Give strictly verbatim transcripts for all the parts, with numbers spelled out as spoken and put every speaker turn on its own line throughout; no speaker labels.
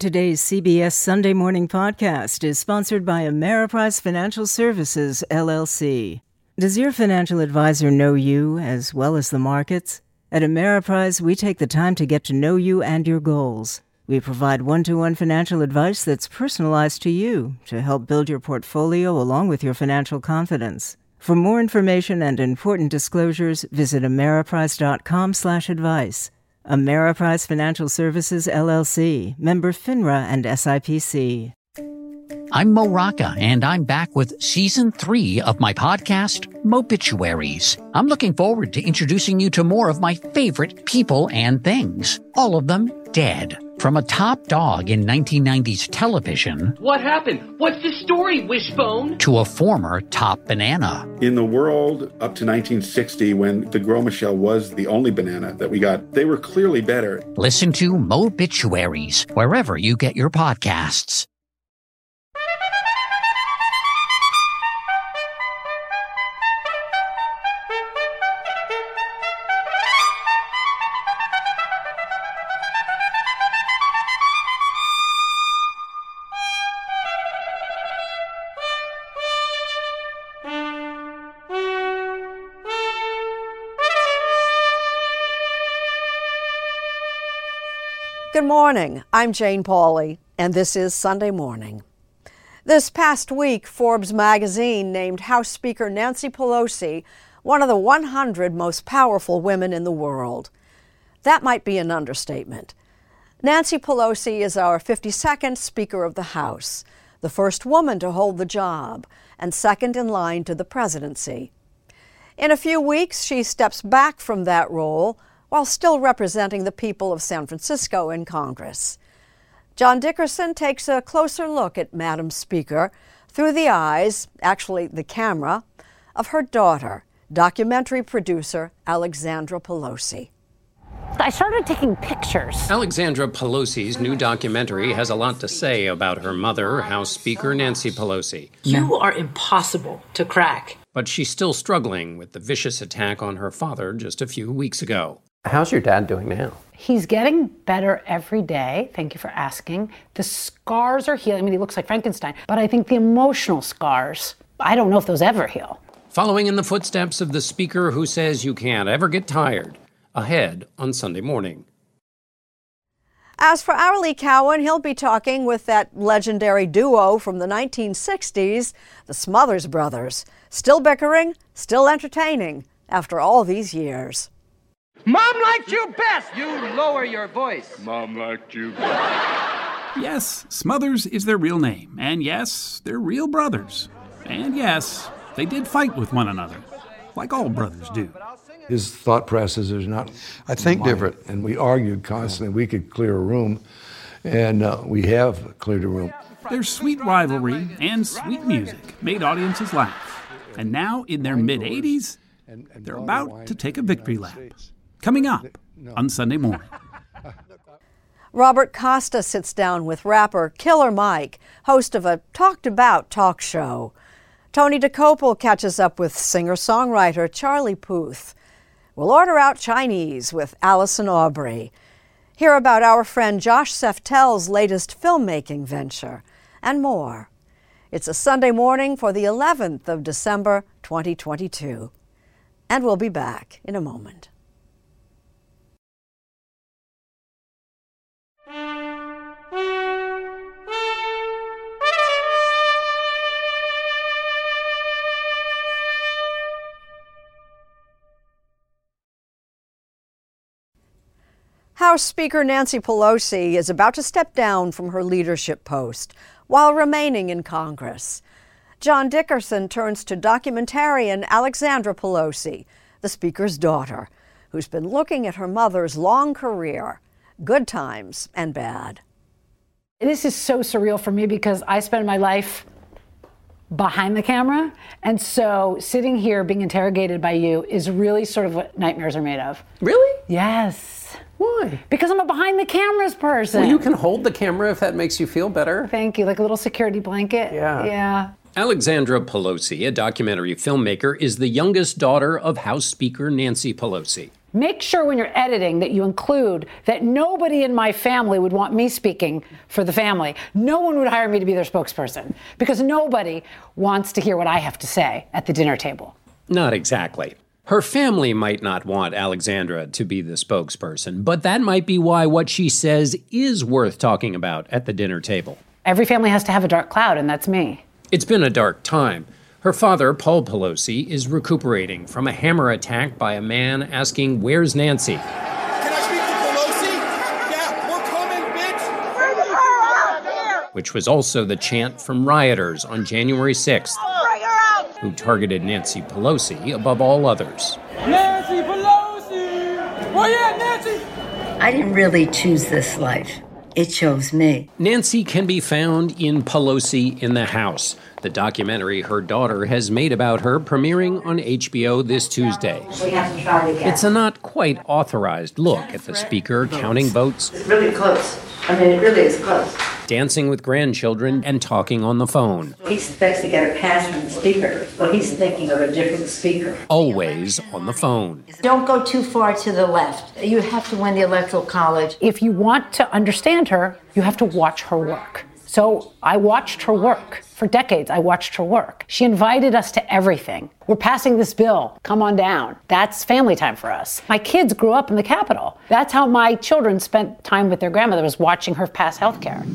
Today's C B S Sunday Morning Podcast is sponsored by Ameriprise Financial Services, L L C. Does your financial advisor know you as well as the markets? At Ameriprise, we take the time to get to know you and your goals. We provide one-to-one financial advice that's personalized to you to help build your portfolio along with your financial confidence. For more information and important disclosures, visit ameriprise.com slash advice. Ameriprise Financial Services, L L C, member FINRA and S I P C.
I'm Mo Rocca, and I'm back with Season three of my podcast, Mobituaries. I'm looking forward to introducing you to more of my favorite people and things, all of them dead. From a top dog in nineteen nineties television...
What happened? What's the story, Wishbone?
...to a former top banana.
In the world up to nineteen sixty, when the Gros Michel was the only banana that we got, they were clearly better.
Listen to Mobituaries wherever you get your podcasts.
Good morning. I'm Jane Pauley, and this is Sunday Morning. This past week, Forbes magazine named House Speaker Nancy Pelosi one of the one hundred most powerful women in the world. That might be an understatement. Nancy Pelosi is our fifty-second Speaker of the House, the first woman to hold the job, and second in line to the presidency. In a few weeks, she steps back from that role while still representing the people of San Francisco in Congress. John Dickerson takes a closer look at Madam Speaker through the eyes, actually the camera, of her daughter, documentary producer Alexandra Pelosi.
I started taking pictures.
Alexandra Pelosi's new documentary has a lot to say about her mother, House Speaker Nancy Pelosi.
You are impossible to crack.
But she's still struggling with the vicious attack on her father just a few weeks ago.
How's your dad doing now?
He's getting better every day. Thank you for asking. The scars are healing. I mean, he looks like Frankenstein. But I think the emotional scars, I don't know if those ever heal.
Following in the footsteps of the speaker who says you can't ever get tired, ahead on Sunday Morning.
As for our Lee Cowan, he'll be talking with that legendary duo from the nineteen sixties, the Smothers Brothers. Still bickering, still entertaining, after all these years.
Mom liked you best! You lower your voice.
Mom liked you best. Yes, Smothers is their real name. And yes, they're real brothers. And yes, they did fight with one another, like all brothers do.
His thought processes are not, I think, mine. different. And we argued constantly. We could clear a room, and uh, we have cleared a room.
Their sweet rivalry and sweet music made audiences laugh. And now, in their mid-eighties, they're about to take a victory lap. Coming up on Sunday Morning.
Robert Costa sits down with rapper Killer Mike, host of a talked-about talk show. Tony DeCopel catches up with singer-songwriter Charlie Puth. We'll order out Chinese with Allison Aubrey. Hear about our friend Josh Seftel's latest filmmaking venture, and more. It's a Sunday morning for the eleventh of December, twenty twenty-two. And we'll be back in a moment. House Speaker Nancy Pelosi is about to step down from her leadership post while remaining in Congress. John Dickerson turns to documentarian Alexandra Pelosi, the Speaker's daughter, who's been looking at her mother's long career, good times and bad.
This is so surreal for me because I spend my life behind the camera, and so sitting here being interrogated by you is really sort of what nightmares are made of.
Really?
Yes.
Why?
Because I'm a behind the cameras person.
Well, you can hold the camera if that makes you feel better.
Thank you, like a little security blanket.
Yeah.
Yeah.
Alexandra Pelosi, a documentary filmmaker, is the youngest daughter of House Speaker Nancy Pelosi.
Make sure when you're editing that you include that nobody in my family would want me speaking for the family. No one would hire me to be their spokesperson because nobody wants to hear what I have to say at the dinner table.
Not exactly. Her family might not want Alexandra to be the spokesperson, but that might be why what she says is worth talking about at the dinner table.
Every family has to have a dark cloud, and that's me.
It's been a dark time. Her father, Paul Pelosi, is recuperating from a hammer attack by a man asking, "Where's Nancy?"
Can I speak to Pelosi? Yeah, we're coming, bitch!
Which was also the chant from rioters on January sixth, who targeted Nancy Pelosi above all others.
Nancy Pelosi! Where you at, Nancy?
I didn't really choose this life. It chose me.
Nancy can be found in Pelosi in the House, the documentary her daughter has made about her, premiering on H B O this Tuesday.
We have to try it again.
It's a not quite authorized look at the speaker counting votes.
It's really close. I mean, it really is close.
Dancing with grandchildren and talking on the phone.
He expects to get a pass from the speaker, but he's thinking of a different speaker.
Always on the phone.
Don't go too far to the left. You have to win the Electoral College.
If you want to understand her, you have to watch her work. So I watched her work. For decades, I watched her work. She invited us to everything. We're passing this bill. Come on down. That's family time for us. My kids grew up in the Capitol. That's how my children spent time with their grandmother, was watching her pass health care.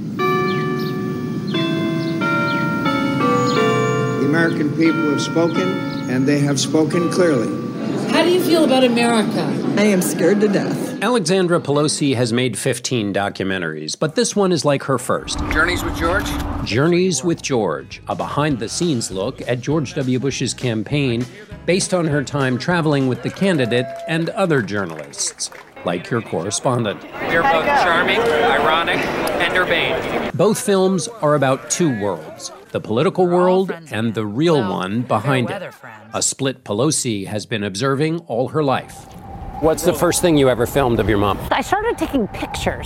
The American people have spoken, and they have spoken clearly.
How do you feel about America?
I am scared to death.
Alexandra Pelosi has made fifteen documentaries, but this one is like her first.
Journeys with George?
Journeys with George, a behind-the-scenes look at George W. Bush's campaign based on her time traveling with the candidate and other journalists, like your correspondent.
We're both charming, ironic, and urbane.
Both films are about two worlds, the political world and the real one behind it. A split Pelosi has been observing all her life. What's the first thing you ever filmed of your mom?
I started taking pictures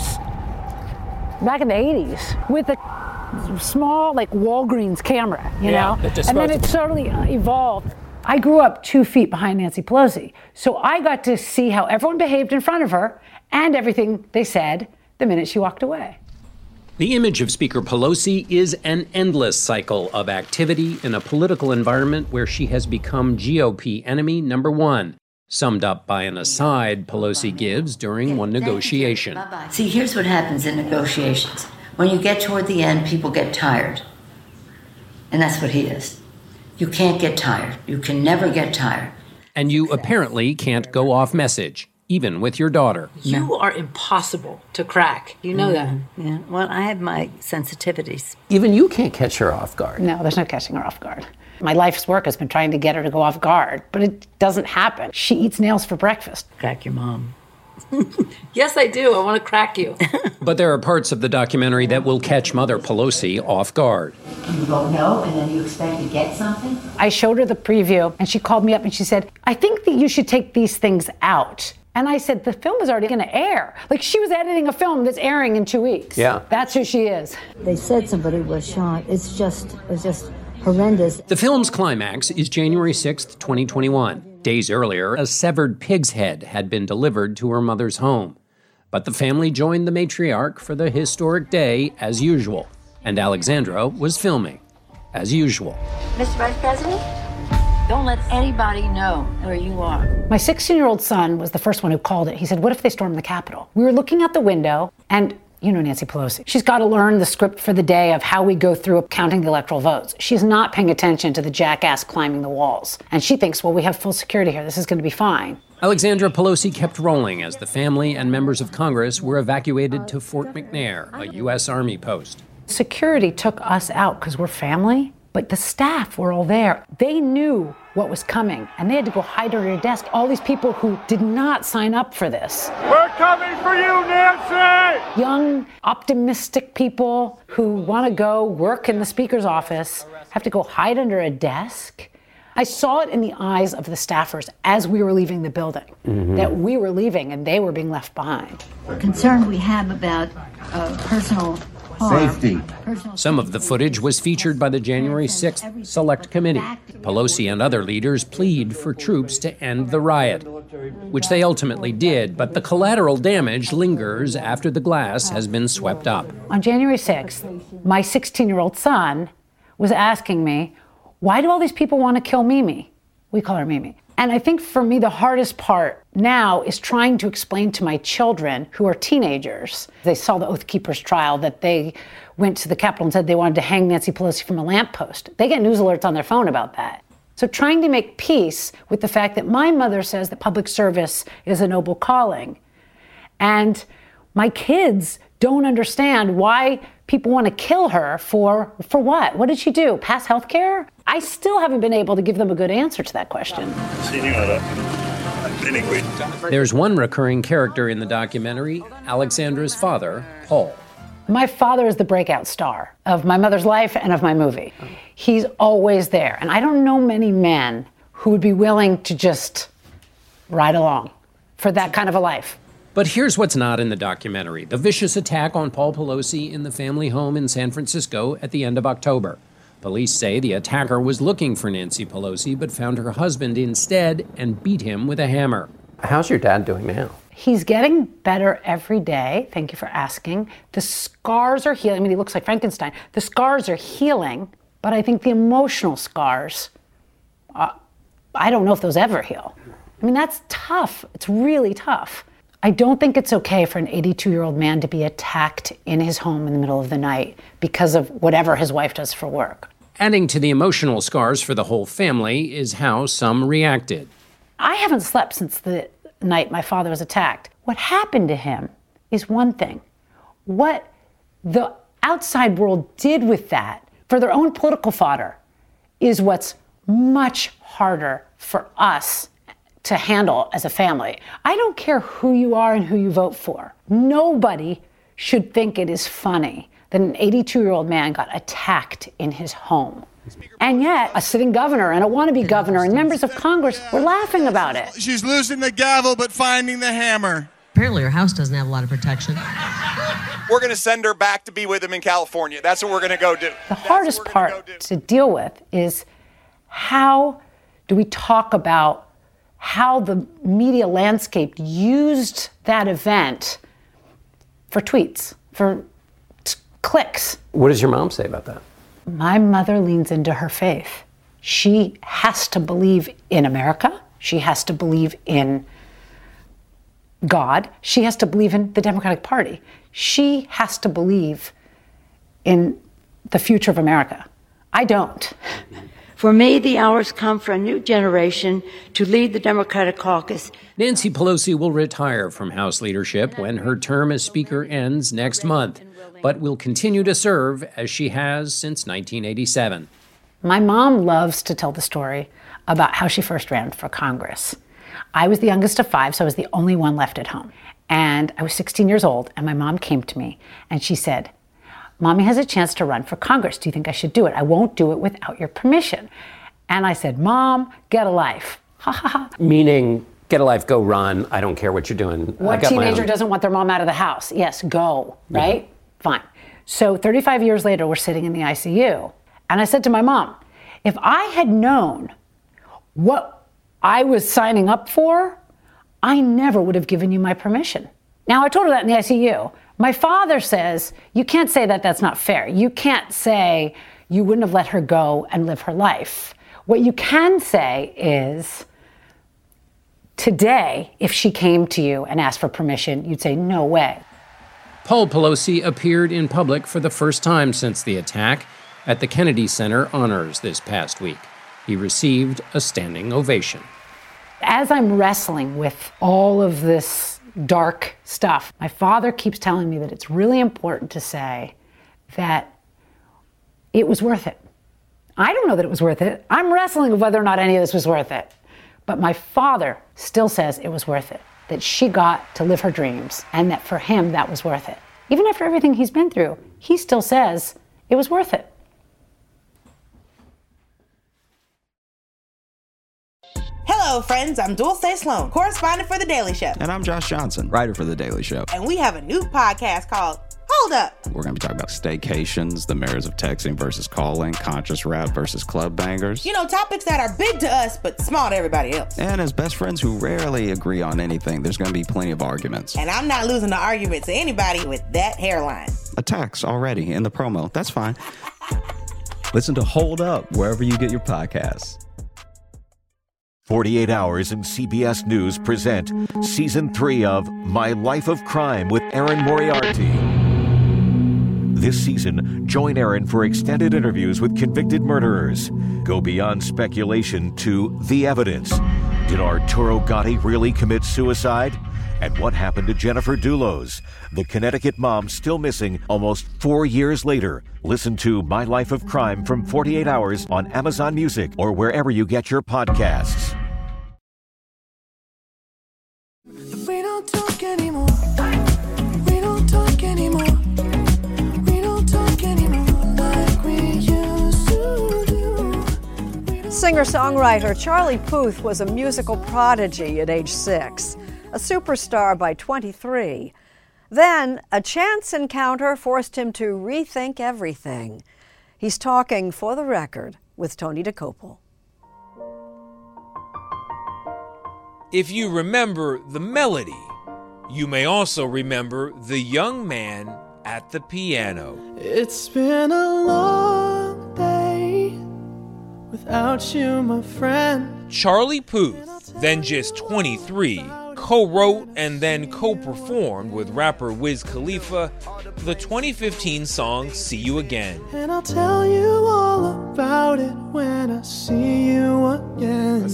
back in the eighties with a small, like, Walgreens camera, you
Yeah,
know?
the
And then it slowly evolved. I grew up two feet behind Nancy Pelosi, so I got to see how everyone behaved in front of her and everything they said the minute she walked away.
The image of Speaker Pelosi is an endless cycle of activity in a political environment where she has become G O P enemy number one, summed up by an aside Pelosi gives during one negotiation.
See, here's what happens in negotiations. When you get toward the end, people get tired. And that's what he is. You can't get tired. You can never get tired.
And you apparently can't go off message, even with your daughter.
You are impossible to crack. You know that.
Yeah. Well, I have my sensitivities.
Even you can't catch her off guard.
No, there's no catching her off guard. My life's work has been trying to get her to go off guard, but it doesn't happen. She eats nails for breakfast.
Crack your mom.
Yes, I do. I want to crack you.
But there are parts of the documentary that will catch Mother Pelosi off guard.
You go no, and then you expect to get something?
I showed her the preview, and she called me up and she said, I think that you should take these things out. And I said, the film is already going to air. Like, she was editing a film that's airing in two weeks.
Yeah.
That's who she is.
They said somebody was shot. It's just, it's just horrendous.
The film's climax is January sixth, twenty twenty-one. Days earlier, a severed pig's head had been delivered to her mother's home. But the family joined the matriarch for the historic day as usual. And Alexandra was filming, as usual.
Mister Vice President, don't let anybody know where you are.
My sixteen-year-old son was the first one who called it. He said, what if they storm the Capitol? We were looking out the window, and you know Nancy Pelosi. She's got to learn the script for the day of how we go through counting the electoral votes. She's not paying attention to the jackass climbing the walls. And she thinks, well, we have full security here. This is going to be fine.
Alexandra Pelosi kept rolling as the family and members of Congress were evacuated to Fort McNair, a U S Army post.
Security took us out because we're family, but the staff were all there. They knew what was coming, and they had to go hide under a desk. All these people who did not sign up for this.
We're coming for you, Nancy!
Young, optimistic people who want to go work in the speaker's office have to go hide under a desk. I saw it in the eyes of the staffers as we were leaving the building, mm-hmm. that we were leaving and they were being left behind.
The concern we have about uh, personal harm.
Safety. Some of the footage was featured by the January sixth Select Committee. Pelosi and other leaders plead for troops to end the riot, which they ultimately did, but the collateral damage lingers after the glass has been swept up.
On January sixth, my sixteen-year-old son was asking me, why do all these people want to kill Mimi? We call her Mimi. And I think for me, the hardest part now is trying to explain to my children who are teenagers. They saw the Oath Keepers trial, that they went to the Capitol and said they wanted to hang Nancy Pelosi from a lamppost. They get news alerts on their phone about that. So trying to make peace with the fact that my mother says that public service is a noble calling. And my kids don't understand why people want to kill her for, for what? What did she do? Pass health care? I still haven't been able to give them a good answer to that question.
There's one recurring character in the documentary, Alexandra's father, Paul.
My father is the breakout star of my mother's life and of my movie. He's always there. And I don't know many men who would be willing to just ride along for that kind of a life.
But here's what's not in the documentary: the vicious attack on Paul Pelosi in the family home in San Francisco at the end of October. Police say the attacker was looking for Nancy Pelosi, but found her husband instead and beat him with a hammer.
How's your dad doing now?
He's getting better every day. Thank you for asking. The scars are healing. I mean, he looks like Frankenstein. The scars are healing, but I think the emotional scars, uh, I don't know if those ever heal. I mean, that's tough. It's really tough. I don't think it's okay for an eighty-two-year-old man to be attacked in his home in the middle of the night because of whatever his wife does for work.
Adding to the emotional scars for the whole family is how some reacted.
I haven't slept since the night my father was attacked. What happened to him is one thing. What the outside world did with that for their own political fodder is what's much harder for us to handle as a family. I don't care who you are and who you vote for. Nobody should think it is funny that an eighty-two-year-old man got attacked in his home. And yet, a sitting governor and a wannabe governor and members of Congress were laughing about it.
She's losing the gavel but finding the hammer.
Apparently her house doesn't have a lot of protection.
We're going to send her back to be with him in California. That's what we're going to go do.
The hardest part to deal with is how do we talk about how the media landscape used that event for tweets, for t- clicks.
What does your mom say about that?
My mother leans into her faith. She has to believe in America. She has to believe in God. She has to believe in the Democratic Party. She has to believe in the future of America. I don't.
For me, the hours come for a new generation to lead the Democratic caucus.
Nancy Pelosi will retire from House leadership when her term as Speaker ends next month, but will continue to serve as she has since nineteen eighty-seven.
My mom loves to tell the story about how she first ran for Congress. I was the youngest of five, so I was the only one left at home. And I was sixteen years old, and my mom came to me, and she said, Mommy has a chance to run for Congress. Do you think I should do it? I won't do it without your permission. And I said, Mom, get a life. Ha ha ha.
Meaning, get a life, go run. I don't care what you're doing.
What teenager doesn't want their mom out of the house? Yes, go, right? Yeah. Fine. So thirty-five years later, we're sitting in the I C U. And I said to my mom, if I had known what I was signing up for, I never would have given you my permission. Now, I told her that in the I C U. My father says, you can't say that that's not fair. You can't say you wouldn't have let her go and live her life. What you can say is, today, if she came to you and asked for permission, you'd say, no way.
Paul Pelosi appeared in public for the first time since the attack at the Kennedy Center Honors this past week. He received a standing ovation.
As I'm wrestling with all of this dark stuff, my father keeps telling me that it's really important to say that it was worth it. I don't know that it was worth it. I'm wrestling with whether or not any of this was worth it. But my father still says it was worth it, that she got to live her dreams, and that for him, that was worth it. Even after everything he's been through, he still says it was worth it.
Hello, friends. I'm Dulce Sloan, correspondent for The Daily Show.
And I'm Josh Johnson, writer for The Daily Show.
And we have a new podcast called Hold up.
We're going to be talking about staycations, the merits of texting versus calling, conscious rap versus club bangers.
You know, topics that are big to us, but small to everybody else.
And as best friends who rarely agree on anything, there's going to be plenty of arguments.
And I'm not losing the argument to anybody with that hairline.
Attacks already in the promo. That's fine.
Listen to Hold Up wherever you get your podcasts.
forty-eight Hours and C B S News present Season three of My Life of Crime with Erin Moriarty. This season, join Erin for extended interviews with convicted murderers. Go beyond speculation to the evidence. Did Arturo Gatti really commit suicide? And what happened to Jennifer Dulos, the Connecticut mom still missing almost four years later? Listen to My Life of Crime from forty-eight Hours on Amazon Music or wherever you get your podcasts.
We don't talk anymore. We don't talk anymore. We don't talk anymore like we used to do.
Singer-songwriter Charlie Puth was a musical prodigy at age six, a superstar by twenty-three. Then, a chance encounter forced him to rethink everything. He's talking, for the record, with Tony DeCopel.
If you remember the melody, you may also remember the young man at the piano.
It's been a long day without you, my friend.
Charlie Puth, then just twenty-three, co-wrote and then co-performed with rapper Wiz Khalifa the twenty fifteen song See You Again.
And I'll tell you all about it when I see you again.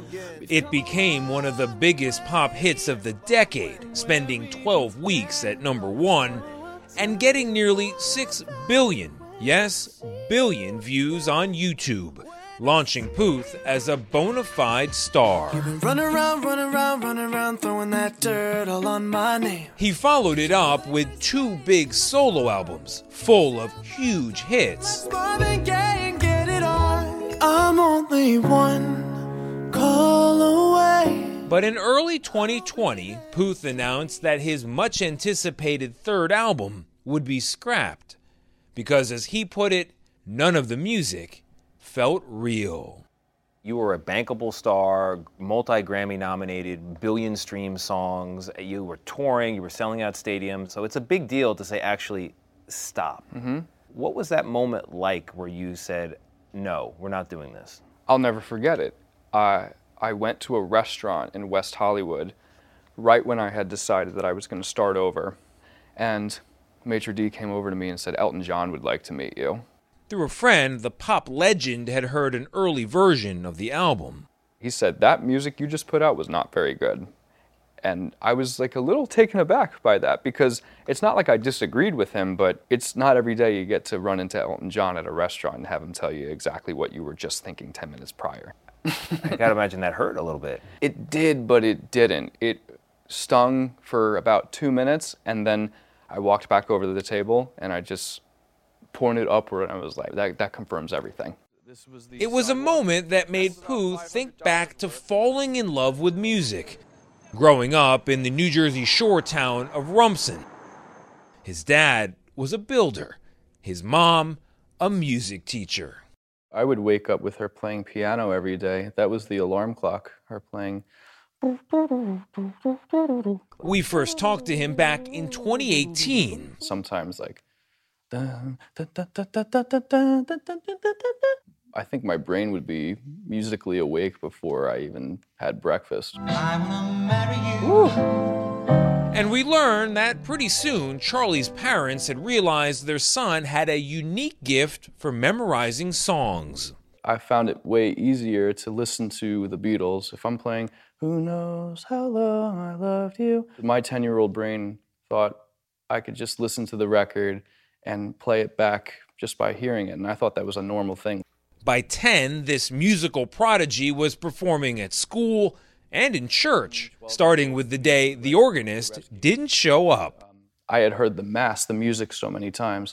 It became one of the biggest pop hits of the decade, spending twelve weeks at number one and getting nearly six billion, yes, billion views on YouTube, launching Puth as a bona fide star.
You've been running around, running around, running around, throwing that dirt all on my name.
He followed it up with two big solo albums full of huge hits.
Marvin Gaye and Get It On. I'm only one call away.
But in early twenty twenty, Puth announced that his much-anticipated third album would be scrapped because, as he put it, none of the music felt real.
You were a bankable star, multi-Grammy nominated, billion stream songs. You were touring, you were selling out stadiums. So it's a big deal to say, actually, stop.
Mm-hmm.
What was that moment like where you said, no, we're not doing this?
I'll never forget it. Uh, I went to a restaurant in West Hollywood right when I had decided that I was going to start over. And Maitre D' came over to me and said, Elton John would like to meet you.
Through a friend, the pop legend had heard an early version of the album.
He said, that music you just put out was not very good. And I was like a little taken aback by that because it's not like I disagreed with him, but it's not every day you get to run into Elton John at a restaurant and have him tell you exactly what you were just thinking ten minutes prior.
I gotta imagine that hurt a little bit.
It did, but it didn't. It stung for about two minutes, and then I walked back over to the table, and I just pointed upward, and I was like, that, that confirms everything.
It was a moment that made Puth think back to falling in love with music, growing up in the New Jersey shore town of Rumson. His dad was a builder, his mom a music teacher.
I would wake up with her playing piano every day. That was the alarm clock, her playing.
We first talked to him back in twenty eighteen.
Sometimes like, I think my brain would be musically awake before I even had breakfast.
I wanna marry you. And we learned that pretty soon Charlie's parents had realized their son had a unique gift for memorizing songs.
I found it way easier to listen to the Beatles. If I'm playing Who Knows How Long I Loved You, my ten-year-old brain thought I could just listen to the record and play it back just by hearing it, and I thought that was a normal thing.
By ten, this musical prodigy was performing at school and in church, starting with the day the organist didn't show up.
I had heard the Mass, the music, so many times.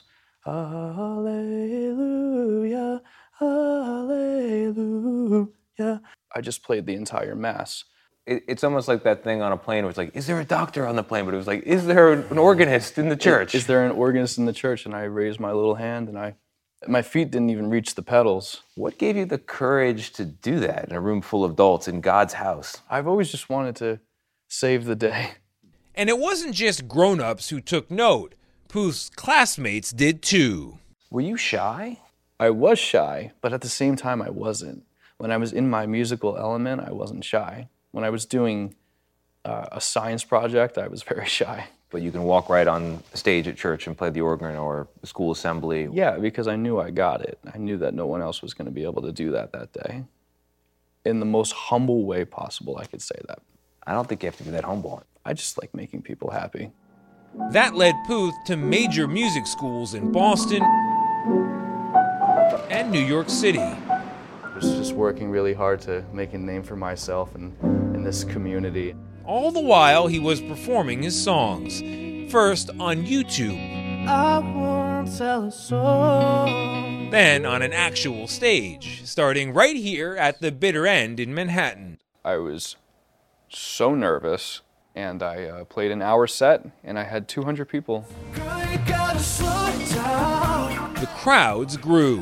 Hallelujah, hallelujah. I just played the entire Mass.
It, it's almost like that thing on a plane where it's like, is there a doctor on the plane? But it was like, is there an organist in the church?
Is there an organist in the church? And I raised my little hand, and I, my feet didn't even reach the pedals.
What gave you the courage to do that in a room full of adults in God's house?
I've always just wanted to save the day.
And it wasn't just grown-ups who took note. Puth's classmates did too.
Were you shy?
I was shy, but at the same time I wasn't. When I was in my musical element, I wasn't shy. When I was doing uh, a science project, I was very shy.
But you can walk right on stage at church and play the organ or school assembly.
Yeah, because I knew I got it. I knew that no one else was going to be able to do that that day. In the most humble way possible, I could say that.
I don't think you have to be that humble.
I just like making people happy.
That led Puth to major music schools in Boston and New York City.
I was just working really hard to make a name for myself and in this community.
All the while, he was performing his songs. First on YouTube.
I won't tell a soul.
Then on an actual stage, starting right here at the Bitter End in Manhattan.
I was so nervous, and I uh, played an hour set, and I had two hundred people.
Girl, you gotta slow it down.
The crowds grew.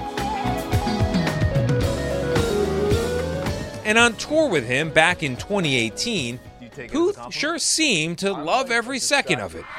And on tour with him back in twenty eighteen, Puth sure seemed to love every second of it.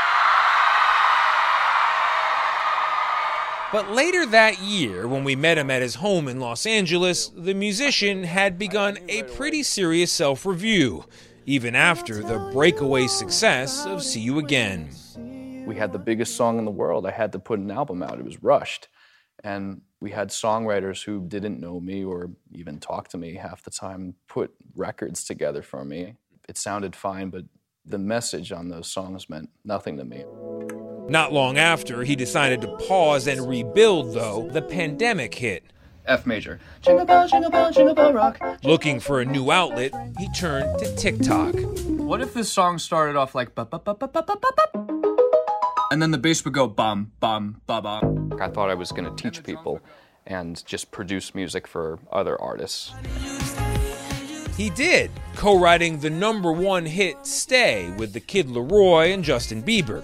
But later that year, when we met him at his home in Los Angeles, the musician had begun a pretty serious self-review, even after the breakaway success of See You Again.
We had the biggest song in the world. I had to put an album out. It was rushed. And we had songwriters who didn't know me or even talk to me half the time put records together for me. It sounded fine, but the message on those songs meant nothing to me.
Not long after he decided to pause and rebuild, though, the pandemic hit.
F major. Jingle bell, jingle bell, jingle bell rock.
Looking for a new outlet, he turned to TikTok.
What if this song started off like ba ba ba ba ba ba ba, and then the bass would go bum bum ba bum? I thought I was going to teach people and just produce music for other artists.
He did, co-writing the number one hit Stay with the Kid Laroi and Justin Bieber.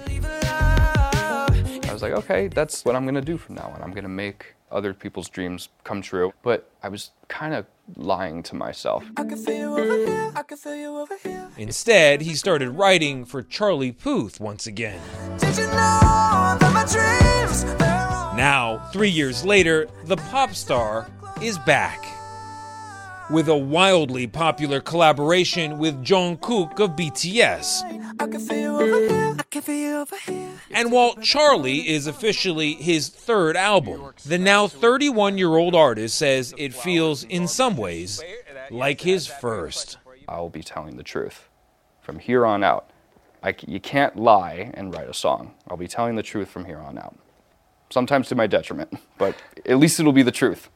I was like, okay, that's what I'm going to do from now on. I'm going to make other people's dreams come true. But I was kind of lying to myself.
I can feel you over here. I can feel you over here.
Instead, he started writing for Charlie Puth once again.
Did you know that my dreams, they're all...
Now, three years later, the pop star is back. With a wildly popular collaboration with Jungkook of B T S.
I can feel you over here. I can feel you over here.
And while Charlie is officially his third album, the now thirty-one-year-old artist says it feels, in some ways, like his first.
I'll be telling the truth. From here on out, I, you can't lie and write a song. I'll be telling the truth from here on out. Sometimes to my detriment, but at least it'll be the truth.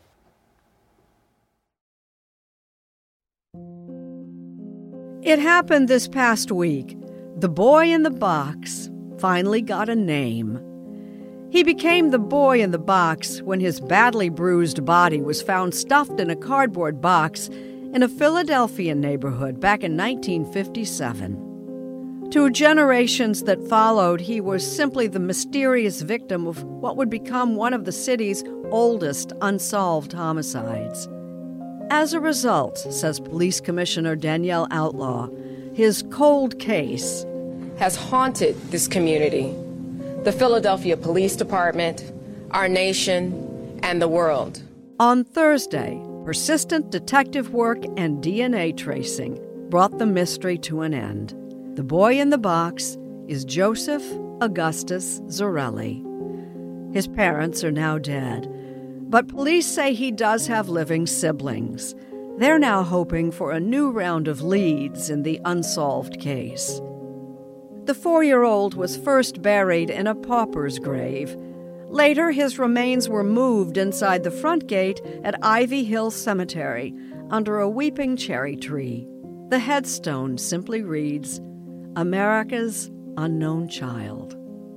It happened this past week. The boy in the box finally got a name. He became the boy in the box when his badly bruised body was found stuffed in a cardboard box in a Philadelphia neighborhood back in nineteen fifty-seven. To generations that followed, he was simply the mysterious victim of what would become one of the city's oldest unsolved homicides. As a result, says Police Commissioner Danielle Outlaw, his cold case
has haunted this community, the Philadelphia Police Department, our nation, and the world.
On Thursday, persistent detective work and D N A tracing brought the mystery to an end. The boy in the box is Joseph Augustus Zarelli. His parents are now dead. But police say he does have living siblings. They're now hoping for a new round of leads in the unsolved case. The four-year-old was first buried in a pauper's grave. Later, his remains were moved inside the front gate at Ivy Hill Cemetery under a weeping cherry tree. The headstone simply reads, America's Unknown Child.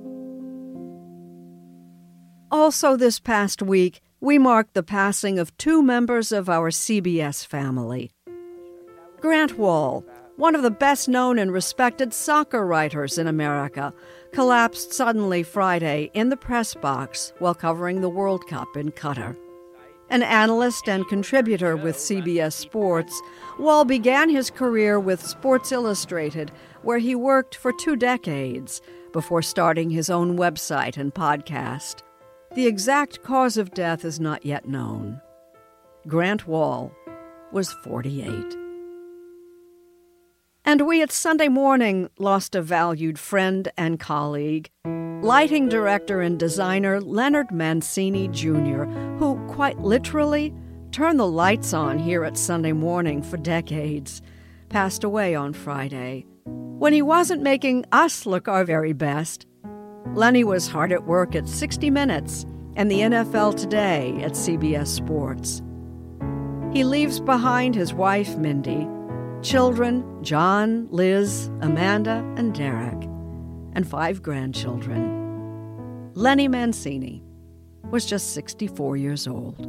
Also this past week, we marked the passing of two members of our C B S family. Grant Wahl, one of the best-known and respected soccer writers in America, collapsed suddenly Friday in the press box while covering the World Cup in Qatar. An analyst and contributor with C B S Sports, Wahl began his career with Sports Illustrated, where he worked for two decades before starting his own website and podcast. The exact cause of death is not yet known. Grant Wahl was forty-eight. And we at Sunday Morning lost a valued friend and colleague, lighting director and designer Leonard Mancini Junior, who quite literally turned the lights on here at Sunday Morning for decades, passed away on Friday. When he wasn't making us look our very best, Lenny was hard at work at sixty minutes and the N F L Today at C B S Sports. He leaves behind his wife, Mindy, children, John, Liz, Amanda, and Derek, and five grandchildren. Lenny Mancini was just sixty-four years old.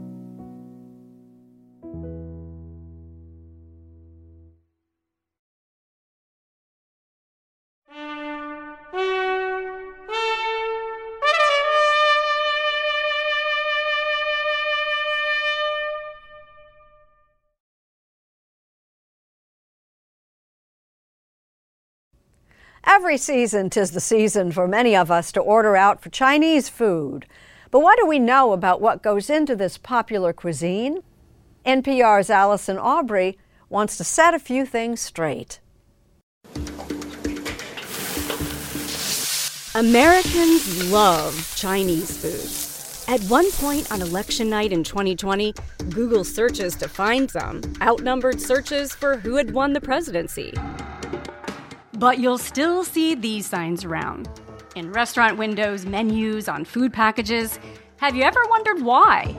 Every season, 'tis the season for many of us to order out for Chinese food. But what do we know about what goes into this popular cuisine? N P R's Allison Aubrey wants to set a few things straight.
Americans love Chinese food. At one point on election night in twenty twenty, Google searches to find some outnumbered searches for who had won the presidency. But you'll still see these signs around. In restaurant windows, menus, on food packages. Have you ever wondered why?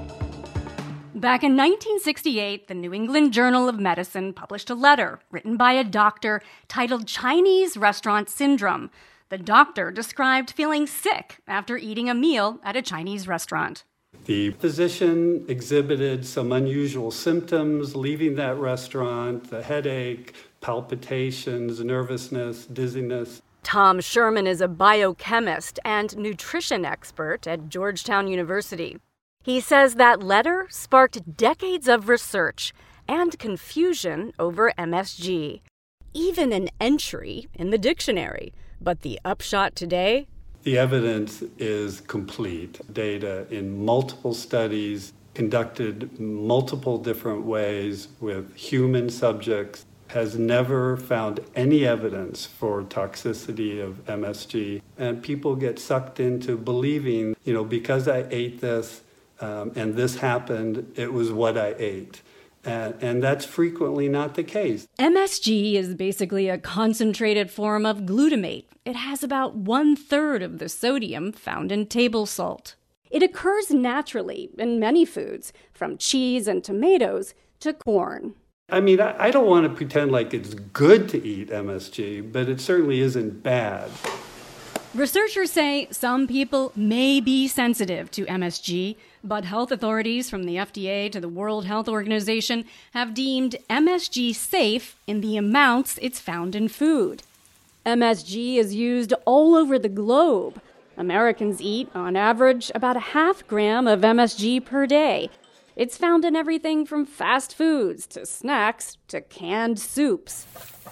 Back in nineteen sixty-eight, the New England Journal of Medicine published a letter written by a doctor titled Chinese Restaurant Syndrome. The doctor described feeling sick after eating a meal at a Chinese restaurant.
The physician exhibited some unusual symptoms leaving that restaurant, the headache, palpitations, nervousness, dizziness.
Tom Sherman is a biochemist and nutrition expert at Georgetown University. He says that letter sparked decades of research and confusion over M S G. Even an entry in the dictionary. But the upshot today?
The evidence is complete. Data in multiple studies, conducted multiple different ways with human subjects, has never found any evidence for toxicity of M S G. And people get sucked into believing, you know, because I ate this um, and this happened, it was what I ate. And, and that's frequently not the case.
M S G is basically a concentrated form of glutamate. It has about one-third of the sodium found in table salt. It occurs naturally in many foods, from cheese and tomatoes to corn.
I mean, I, I don't want to pretend like it's good to eat M S G, but it certainly isn't bad.
Researchers say some people may be sensitive to M S G, but health authorities from the F D A to the World Health Organization have deemed M S G safe in the amounts it's found in food. M S G is used all over the globe. Americans eat, on average, about a half gram of M S G per day. It's found in everything from fast foods to snacks to canned soups.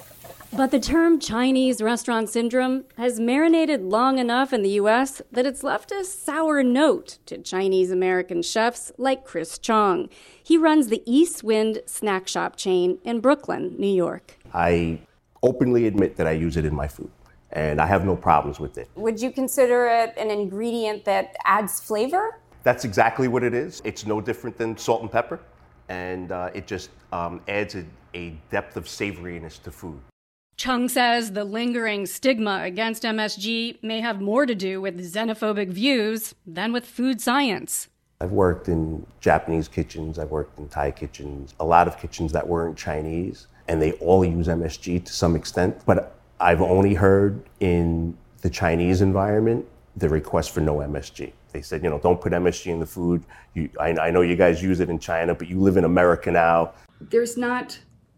But the term Chinese restaurant syndrome has marinated long enough in the U S that it's left a sour note to Chinese-American chefs like Chris Chong. He runs the East Wind snack shop chain in Brooklyn, New York.
I openly admit that I use it in my food, and I have no problems with it.
Would you consider it an ingredient that adds flavor?
That's exactly what it is. It's no different than salt and pepper, and uh, it just um, adds a, a depth of savoriness to food.
Chung says the lingering stigma against M S G may have more to do with xenophobic views than with food science.
I've worked in Japanese kitchens, I've worked in Thai kitchens, a lot of kitchens that weren't Chinese, and they all use M S G to some extent. But I've only heard in the Chinese environment the request for no M S G. They said, you know, don't put M S G in the food. You, I, I know you guys use it in China, but you live in America now.
There's not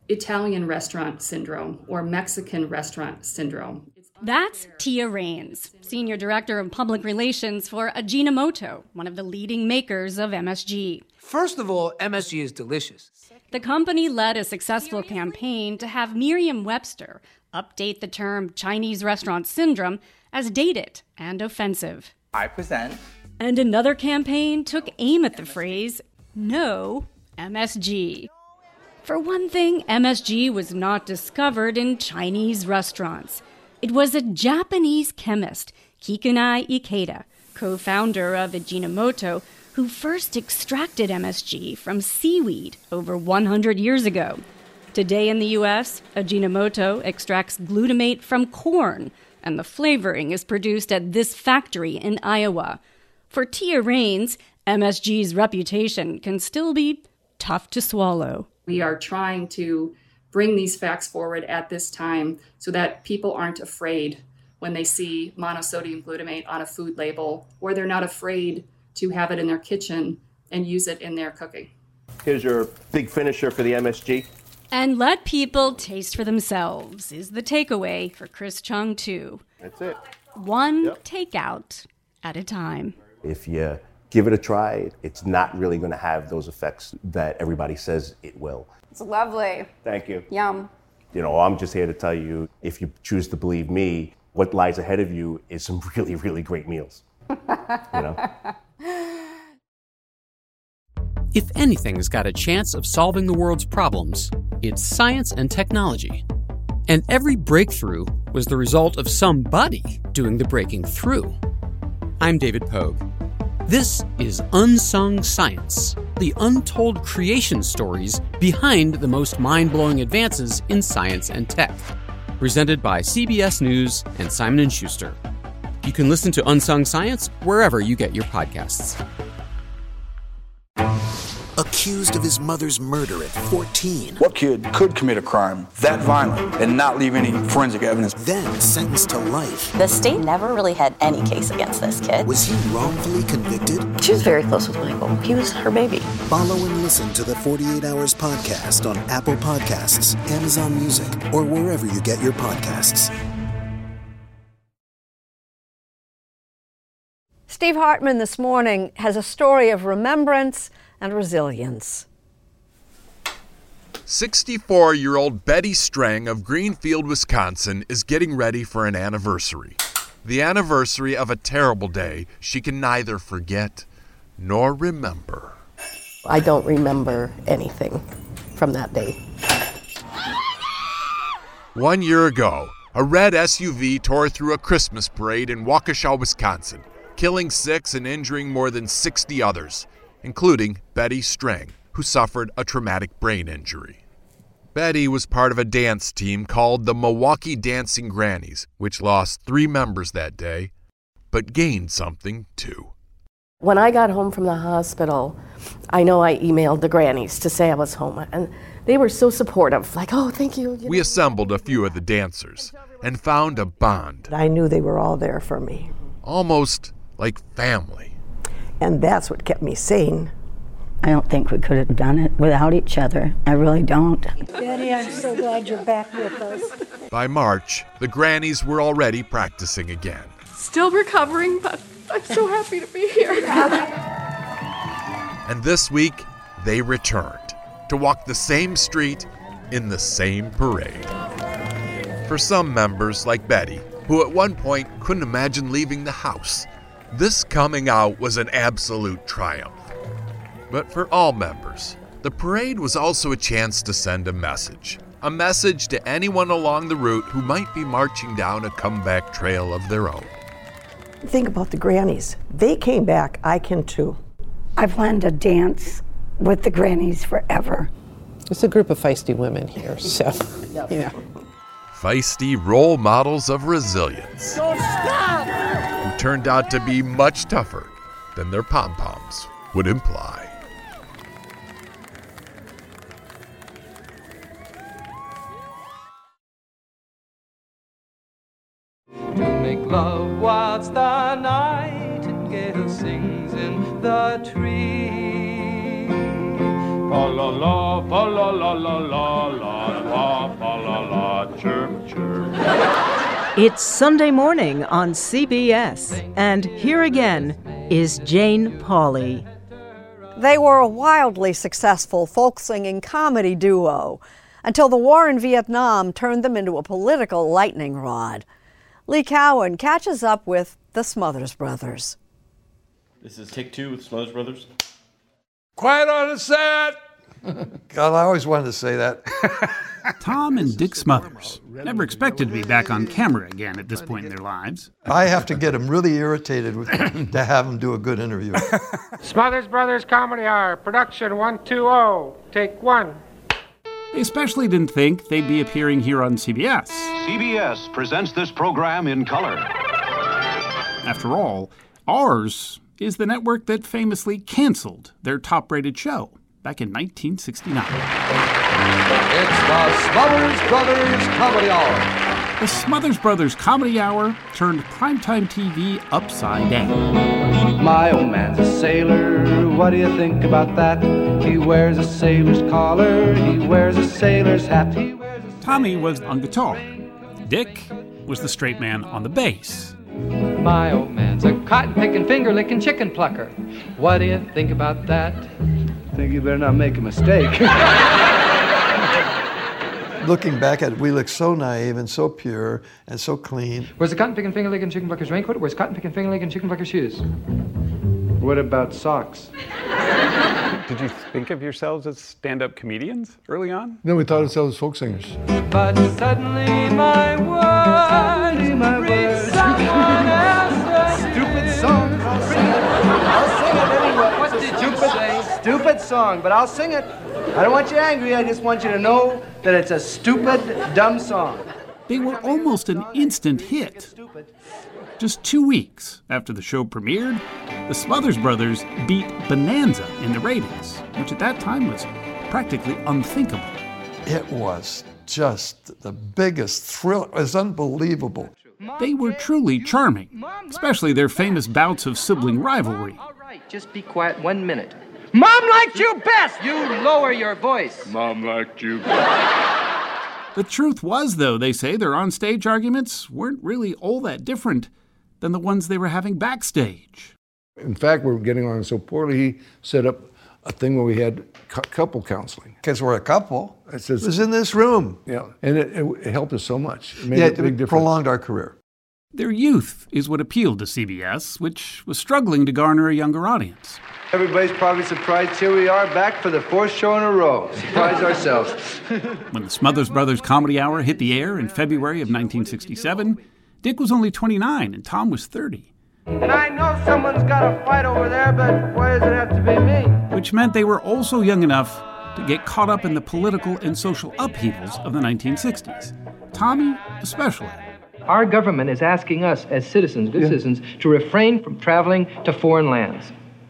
Italian restaurant syndrome or Mexican restaurant syndrome.
That's Tia Raines, Senior Director of Public Relations for Ajinomoto, one of the leading makers of M S G.
First of all, M S G is delicious.
The company led a successful campaign to have Merriam-Webster update the term Chinese restaurant syndrome as dated and offensive.
I present.
And another campaign took aim at the phrase, no M S G. For one thing, M S G was not discovered in Chinese restaurants. It was a Japanese chemist, Kikunai Ikeda, co-founder of Ajinomoto, who first extracted M S G from seaweed over one hundred years ago. Today in the U S, Ajinomoto extracts glutamate from corn, and the flavoring is produced at this factory in Iowa. For Tia Raines, M S G's reputation can still be tough to swallow.
We are trying to bring these facts forward at this time so that people aren't afraid when they see monosodium glutamate on a food label, or they're not afraid to have it in their kitchen and use it in their cooking.
Here's your big finisher for the M S G.
And let people taste for themselves is the takeaway for Chris Chung, too.
That's it.
One
Yep.
takeout at a time.
If you give it a try, it's not really going to have those effects that everybody says it will.
It's lovely.
Thank you.
Yum.
You know, I'm just here to tell you, if you choose to believe me, what lies ahead of you is some really, really great meals. You know?
If anything's got a chance of solving the world's problems, it's science and technology. And every breakthrough was the result of somebody doing the breaking through. I'm David Pogue. This is Unsung Science, the untold creation stories behind the most mind-blowing advances in science and tech. Presented by C B S News and Simon and Schuster. You can listen to Unsung Science wherever you get your podcasts.
Accused of his mother's murder at fourteen.
What kid could commit a crime that violent and not leave any forensic evidence?
Then sentenced to life.
The state never really had any case against this kid.
Was he wrongfully convicted?
She was very close with Michael. He was her baby.
Follow and listen to the forty-eight hours podcast on Apple Podcasts, Amazon Music, or wherever you get your podcasts.
Steve Hartman this morning has a story of remembrance and resilience.
sixty-four-year-old Betty Strang of Greenfield, Wisconsin is getting ready for an anniversary. The anniversary of a terrible day she can neither forget nor remember.
I don't remember anything from that day.
One year ago, a red S U V tore through a Christmas parade in Waukesha, Wisconsin, killing six and injuring more than sixty others, including Betty Strang, who suffered a traumatic brain injury. Betty was part of a dance team called the Milwaukee Dancing Grannies, which lost three members that day, but gained something too.
When I got home from the hospital, I know I emailed the grannies to say I was home, and they were so supportive, like, oh, thank you. you
we
know.
assembled a few of the dancers and found a bond.
I knew they were all there for me.
Almost like family.
And that's what kept me sane.
I don't think we could have done it without each other. I really don't.
Betty, I'm so glad you're back with us.
By March, the grannies were already practicing again.
Still recovering, but I'm so happy to be here.
And this week, they returned to walk the same street in the same parade. For some members, like Betty, who at one point couldn't imagine leaving the house, this coming out was an absolute triumph. But for all members, the parade was also a chance to send a message. A message to anyone along the route who might be marching down a comeback trail of their own.
Think about the grannies. They came back, I can too.
I plan to dance with the grannies forever.
It's a group of feisty women here, so, you know.
Feisty role models of resilience.
Don't stop!
Who turned out to be much tougher than their pom-poms would imply.
To make love whilst the nightingale sings in the tree. Fa la la, fa la la la la la.
It's Sunday morning on C B S, and here again is Jane Pauley.
They were a wildly successful folk-singing comedy duo until the war in Vietnam turned them into a political lightning rod. Lee Cowan catches up with the Smothers Brothers.
This is take two with Smothers Brothers.
Quiet on the set! God, I always wanted to say that.
Tom and Dick Smothers never expected to be back on camera again at this point in their lives.
I have to get them really irritated with, to have them do a good interview.
Smothers Brothers Comedy Hour, production one two zero, take one.
They especially didn't think they'd be appearing here on C B S.
C B S presents this program in color.
After all, ours is the network that famously canceled their top-rated show back in nineteen sixty-nine.
It's the Smothers Brothers Comedy Hour.
The Smothers Brothers Comedy Hour turned primetime T V upside down.
My old man's a sailor, what do you think about that? He wears a sailor's collar, he wears a sailor's hat. He wears a
Tommy was on guitar. Dick was the straight man on the bass.
My old man's a cotton-picking, finger-licking chicken plucker. What do you think about that? Think you better not make a mistake.
Looking back at it, we look so naive and so pure and so clean.
Where's the cotton-picking, finger-licking chicken plucker's raincoat? Where's cotton-picking, finger-licking chicken plucker's shoes? What about socks?
Did you think of yourselves as stand-up comedians early on?
No, we thought of ourselves as folk singers.
But suddenly my world, my world. Someone else's stupid song. I'll sing it anyway. What did you say? Stupid song, but I'll sing it. I don't want you angry. I just want you to know that it's a stupid, dumb song.
They were almost an instant hit. Just two weeks after the show premiered, the Smothers Brothers beat Bonanza in the ratings, which at that time was practically unthinkable.
It was just the biggest thrill. It was unbelievable.
They were truly charming, especially their famous bouts of sibling rivalry.
All right, just be quiet one minute. Mom liked you best! You lower your voice.
Mom liked you best.
The truth was, though, they say their onstage arguments weren't really all that different than the ones they were having backstage.
In fact, we were getting along so poorly, he set up a thing where we had cu- couple counseling. Because we're a couple. It, says, it was in this room. Yeah, and it, it, it helped us so much. It made yeah, a big difference. Prolonged our career.
Their youth is what appealed to C B S, which was struggling to garner a younger audience.
Everybody's probably surprised here we are back for the fourth show in a row. Surprise ourselves.
When the Smothers Brothers Comedy Hour hit the air in February of nineteen sixty-seven, Dick was only twenty-nine and Tom was thirty.
And I know someone's got a fight over there, but why does it have to be me?
Which meant they were also young enough to get caught up in the political and social upheavals of the nineteen sixties. Tommy especially.
Our government is asking us as citizens, good yeah. citizens, to refrain from traveling to foreign lands.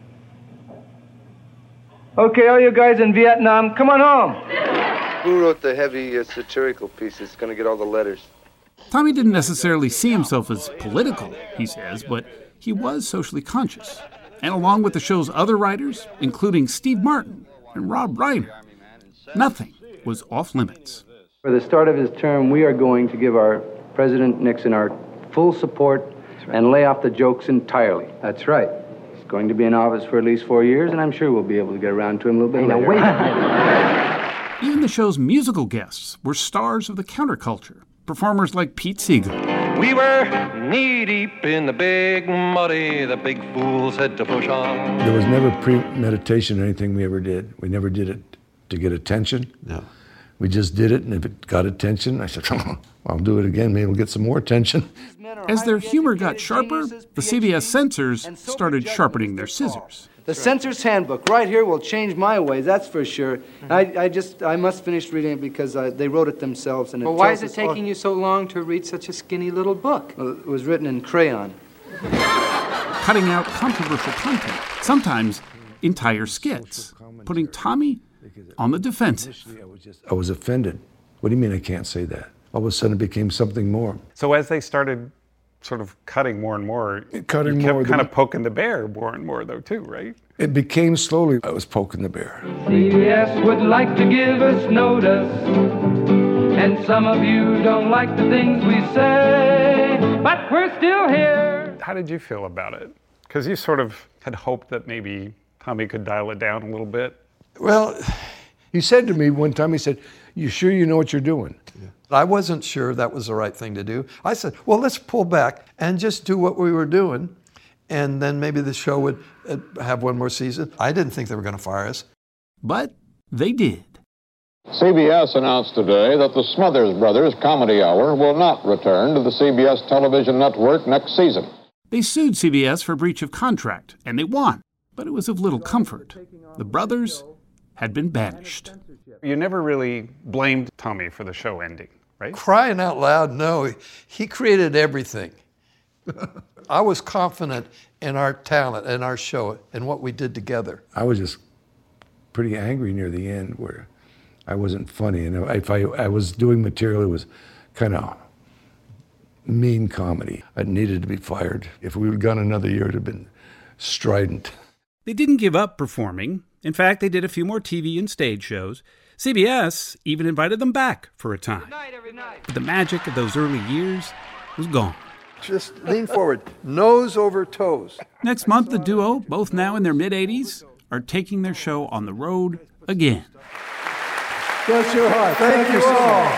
Okay, all you guys in Vietnam, come on home.
Who wrote the heavy uh, satirical piece that's going to get all the letters?
Tommy didn't necessarily see himself as political, he says, but he was socially conscious. And along with the show's other writers, including Steve Martin and Rob Reiner, nothing was off limits.
For the start of his term, we are going to give our President Nixon our full support right. and lay off the jokes entirely. That's right. He's going to be in office for at least four years, and I'm sure we'll be able to get around to him a little bit hey, later. Now, wait a
minute. Even the show's musical guests were stars of the counterculture, performers like Pete Seeger.
We were knee-deep in the big muddy, the big fools had to push on.
There was never premeditation or anything we ever did. We never did it to get attention. No. We just did it, and if it got attention, I said, oh, I'll do it again. Maybe we'll get some more attention.
As their humor got sharper, the C B S censors started sharpening their scissors.
The censor's handbook right here will change my ways, that's for sure. I, I just, I must finish reading it because uh, they wrote it themselves. And it well, why is it taking all... you so long to read such a skinny little book? Well, it was written in crayon.
Cutting out controversial content, sometimes entire skits, putting Tommy on the defensive.
I was offended. What do you mean I can't say that? All of a sudden it became something more.
So as they started sort of cutting more and more,
cutting
you kept
more
kind of poking the bear more and more though too, right?
It became slowly, I was poking the bear.
C B S would like to give us notice And some of you don't like the things we say, but we're still here.
How did you feel about it? Because you sort of had hoped that maybe Tommy could dial it down a little bit.
Well, he said to me one time, he said, "You sure you know what you're doing?"
Yeah. I wasn't sure that was the right thing to do. I said, well, let's pull back and just do what we were doing, and then maybe the show would uh, have one more season. I didn't think they were going to fire us.
But they did.
C B S announced today that the Smothers Brothers Comedy Hour will not return to the C B S television network next season.
They sued C B S for breach of contract, and they won. But it was of little comfort. The brothers had been banished.
You never really blamed Tommy for the show ending, right?
Crying out loud, no. He created everything. I was confident in our talent and our show and what we did together.
I was just pretty angry near the end where I wasn't funny. And if I, I was doing material, it was kind of mean comedy. I needed to be fired. If we would have gone another year, it would have been strident.
They didn't give up performing. In fact, they did a few more T V and stage shows. C B S even invited them back for a time. But the magic of those early years was gone.
Just lean forward, nose over toes.
Next month, the duo, both now in their mid-eighties, are taking their show on the road again.
Bless your heart. Thank, Thank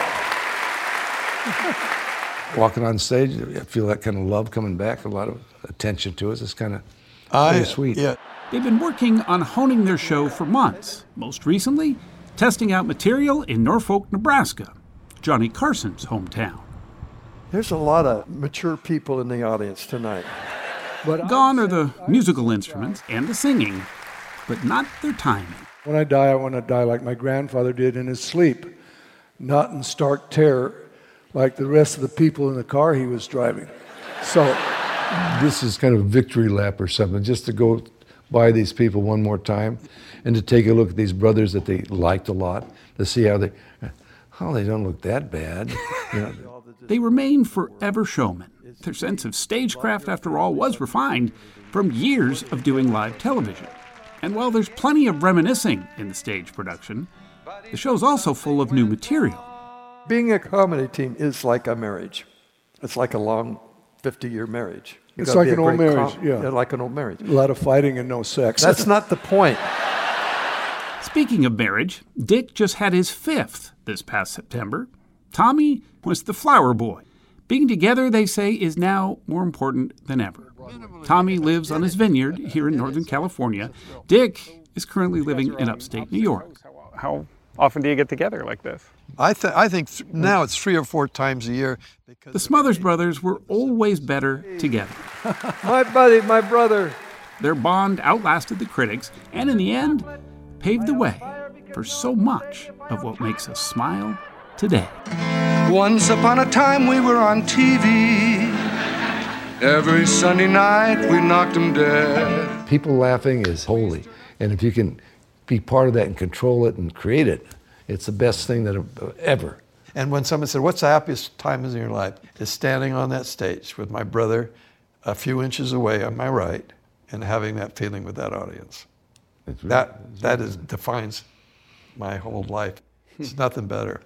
you all. Walking on stage, I feel that kind of love coming back, a lot of attention to us. It's kind of
I,
sweet.
Yeah.
They've been working on honing their show for months. Most recently, testing out material in Norfolk, Nebraska, Johnny Carson's hometown.
There's a lot of mature people in the audience tonight.
But gone are the musical instruments and the singing, but not their timing.
When I die, I want to die like my grandfather did in his sleep, not in stark terror like the rest of the people in the car he was driving. So this is kind of a victory lap or something, just to go by these people one more time and to take a look at these brothers that they liked a lot, to see how they, oh, they don't look that bad. You know.
They remain forever showmen. Their sense of stagecraft, after all, was refined from years of doing live television. And while there's plenty of reminiscing in the stage production, the show's also full of new material.
Being a comedy team is like a marriage. It's like a long fifty-year marriage. You
it's like an old marriage,
com-
yeah.
yeah. Like an old marriage.
A lot of fighting and no sex.
That's not the point.
Speaking of marriage, Dick just had his fifth this past September. Tommy was the flower boy. Being together, they say, is now more important than ever. Tommy lives on his vineyard here in Northern California. Dick is currently living in upstate New York.
How often do you get together like this?
I, th- I think th- now it's three or four times a year.
The Smothers Brothers were always better together.
My buddy, my brother.
Their bond outlasted the critics and in the end paved the way for so much of what makes us smile today.
Once upon a time we were on T V. Every Sunday night we knocked them dead.
People laughing is holy. And if you can be part of that and control it and create it, it's the best thing that ever.
And when someone said, what's the happiest time in your life? Is standing on that stage with my brother a few inches away on my right and having that feeling with that audience. Really, that that is defines my whole life. It's nothing better.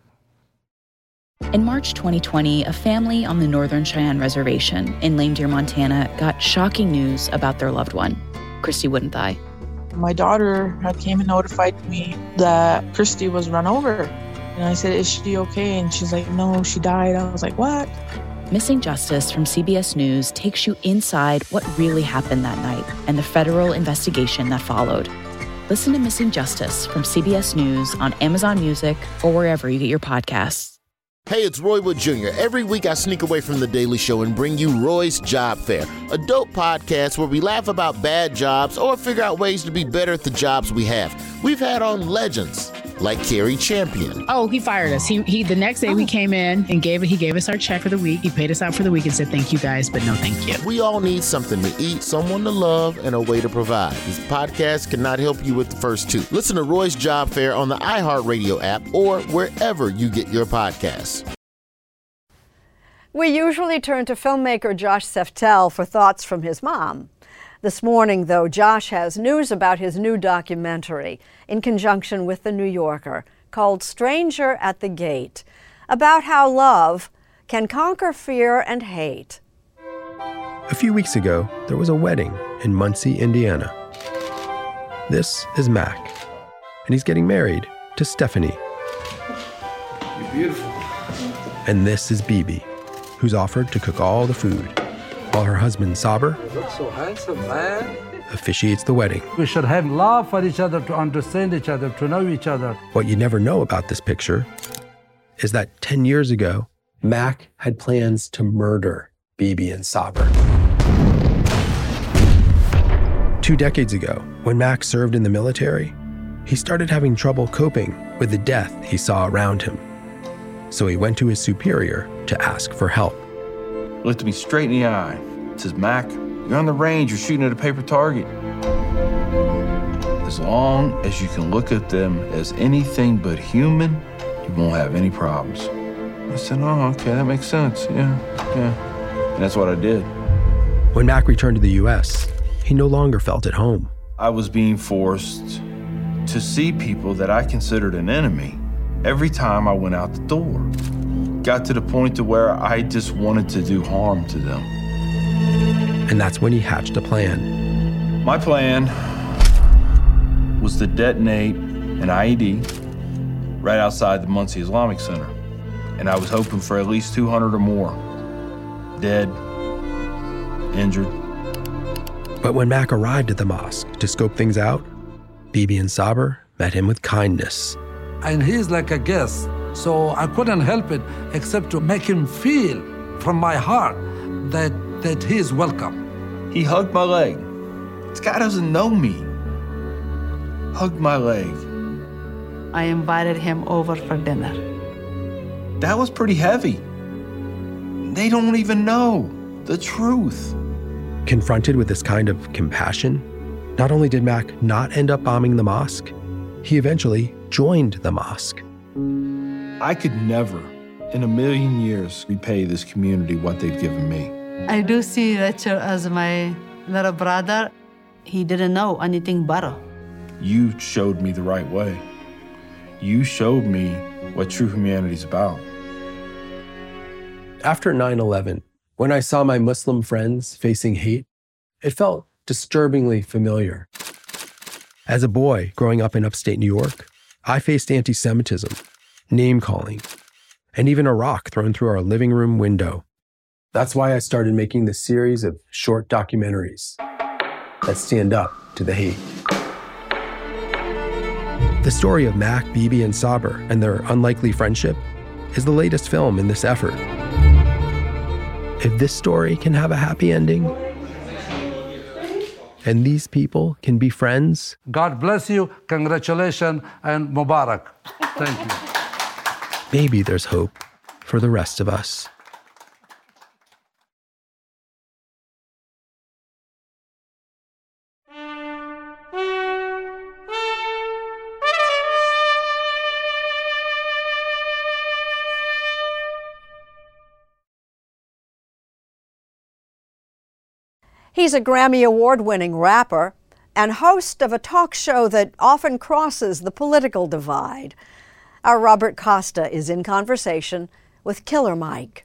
In March twenty twenty, a family on the Northern Cheyenne Reservation in Lame Deer, Montana, got shocking news about their loved one, Christy Wouldn't-Thigh.
My daughter had came and notified me that Christy was run over. And I said, is she okay? And she's like, no, she died. I was like, what?
Missing Justice from C B S News takes you inside what really happened that night and the federal investigation that followed. Listen to Missing Justice from C B S News on Amazon Music or wherever you get your podcasts.
Hey, it's Roy Wood Junior Every week I sneak away from The Daily Show and bring you Roy's Job Fair, a dope podcast where we laugh about bad jobs or figure out ways to be better at the jobs we have. We've had on legends like Carrie Champion.
Oh, he fired us. He he. The next day we came in and gave it. He gave us our check for the week. He paid us out for the week and said, thank you guys, but no thank you.
We all need something to eat, someone to love, and a way to provide. This podcast cannot help you with the first two. Listen to Roy's Job Fair on the iHeartRadio app or wherever you get your podcasts.
We usually turn to filmmaker Josh Seftel for thoughts from his mom. This morning, though, Josh has news about his new documentary in conjunction with The New Yorker, called Stranger at the Gate, about how love can conquer fear and hate.
A few weeks ago, there was a wedding in Muncie, Indiana. This is Mac, and he's getting married to Stephanie.
You're beautiful.
And this is Bibi, who's offered to cook all the food, while her husband Saber
You look so handsome, man.
officiates the wedding.
We should have love for each other, to understand each other, to know each other.
What you never know about this picture is that ten years ago, Mac had plans to murder Bibi and Saber. Two decades ago, when Mac served in the military, he started having trouble coping with the death he saw around him. So he went to his superior to ask for help.
Looked me straight in the eye. Says, Mac, you're on the range, you're shooting at a paper target. As long as you can look at them as anything but human, you won't have any problems. I said, oh, okay, that makes sense, yeah, yeah. And that's what I did.
When Mac returned to the U S, he no longer felt at home.
I was being forced to see people that I considered an enemy every time I went out the door. Got to the point to where I just wanted to do harm to them.
And that's when he hatched a plan.
My plan was to detonate an I E D right outside the Muncie Islamic Center. And I was hoping for at least two hundred or more. Dead, injured.
But when Mac arrived at the mosque to scope things out, Bibi and Saber met him with kindness.
And he's like a guest, so I couldn't help it except to make him feel from my heart that, that he is welcome.
He hugged my leg. This guy doesn't know me. Hugged my leg.
I invited him over for dinner.
That was pretty heavy. They don't even know the truth.
Confronted with this kind of compassion, not only did Mac not end up bombing the mosque, he eventually joined the mosque.
I could never, in a million years, repay this community what they've given me.
I do see Richard as my little brother. He didn't know anything better.
You showed me the right way. You showed me what true humanity's about.
After nine eleven, when I saw my Muslim friends facing hate, it felt disturbingly familiar. As a boy growing up in upstate New York, I faced anti-Semitism, name-calling, and even a rock thrown through our living room window. That's why I started making this series of short documentaries that stand up to the hate. The story of Mac, Bibi, and Saber and their unlikely friendship is the latest film in this effort. If this story can have a happy ending, and these people can be friends,
God bless you, congratulations, and Mubarak. Thank you.
Maybe there's hope for the rest of us.
He's a Grammy Award-winning rapper and host of a talk show that often crosses the political divide. Our Robert Costa is in conversation with Killer Mike.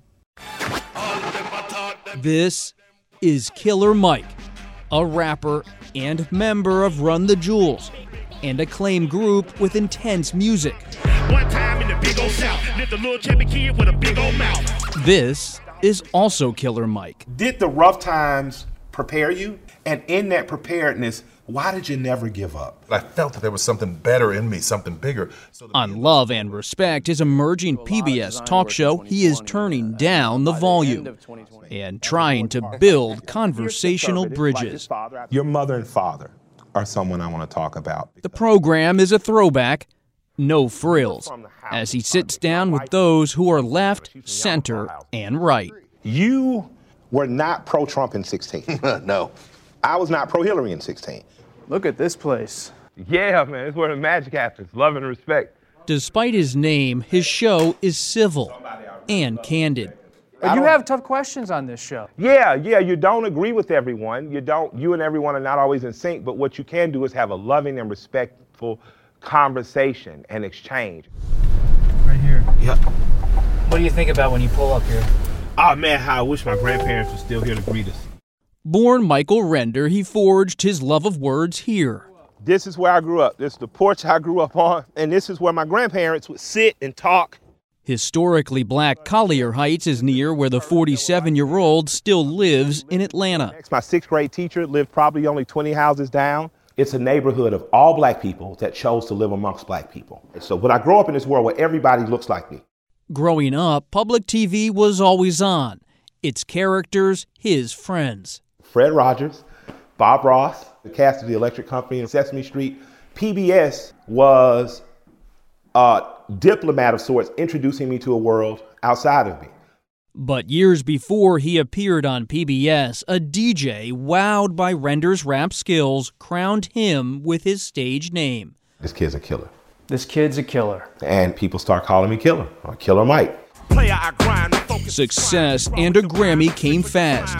This is Killer Mike, a rapper and member of Run the Jewels, and acclaimed group with intense music.
One time in the big old South, lived a little chubby kid with a big old mouth.
This is also Killer Mike.
Did the rough times prepare you? And in that preparedness, why did you never give up?
I felt that there was something better in me, something bigger. So
On Love and Respect, his emerging P B S talk show, he is turning down the volume and trying to build conversational bridges.
Your mother and father are someone I want to talk about.
The program is a throwback, no frills, as he sits down with those who are left, center, and right.
You were not pro-Trump in sixteen.
No.
I was not pro-Hillary in sixteen.
Look at this place.
Yeah, man, it's where the magic happens. Love and respect.
Despite his name, his show is civil and candid.
But you have tough questions on this show.
Yeah, yeah, you don't agree with everyone. You don't, you and everyone are not always in sync, but what you can do is have a loving and respectful conversation and exchange.
Right here.
Yep.
What do you think about when you pull up here?
Oh man, how I wish my grandparents were still here to greet us.
Born Michael Render, he forged his love of words here.
This is where I grew up. This is the porch I grew up on, and this is where my grandparents would sit and talk.
Historically black Collier Heights is near where the forty-seven-year-old still lives in Atlanta.
My sixth grade teacher lived probably only twenty houses down. It's a neighborhood of all black people that chose to live amongst black people. So when I grow up in this world where everybody looks like me.
Growing up, public T V was always on. Its characters, his friends.
Fred Rogers, Bob Ross, the cast of The Electric Company and Sesame Street. P B S was a diplomat of sorts, introducing me to a world outside of me.
But years before he appeared on P B S, a D J wowed by Render's rap skills crowned him with his stage name.
This kid's a killer.
This kid's a killer.
And people start calling me Killer, or Killer Mike.
Success and a Grammy came fast.